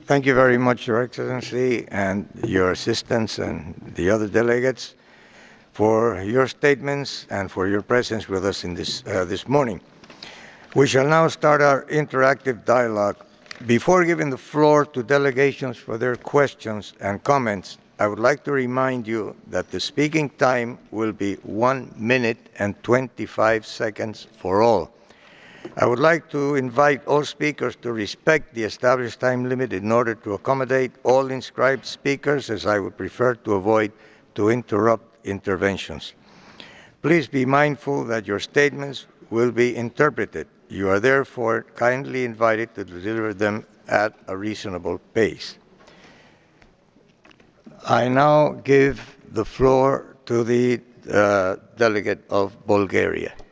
Thank you very much, Your Excellency, and your assistants and the other delegates for your statements and for your presence with us in this morning. We shall now start our interactive dialogue. Before giving the floor to delegations for their questions and comments, I would like to remind you that the speaking time will be 1 minute and 25 seconds for all. I would like to invite all speakers to respect the established time limit in order to accommodate all inscribed speakers, as I would prefer to avoid to interrupt interventions. Please be mindful that your statements will be interpreted. You are therefore kindly invited to deliver them at a reasonable pace. I now give the floor to the delegate of Bulgaria.